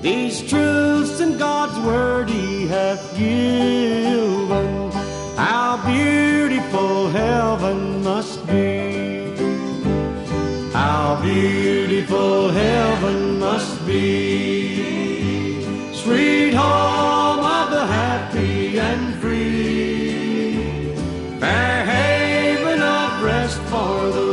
These truths in God's word he hath given. How beautiful heaven must be. How beautiful heaven must be. Sweet home of the happy and free. Fair haven of rest for the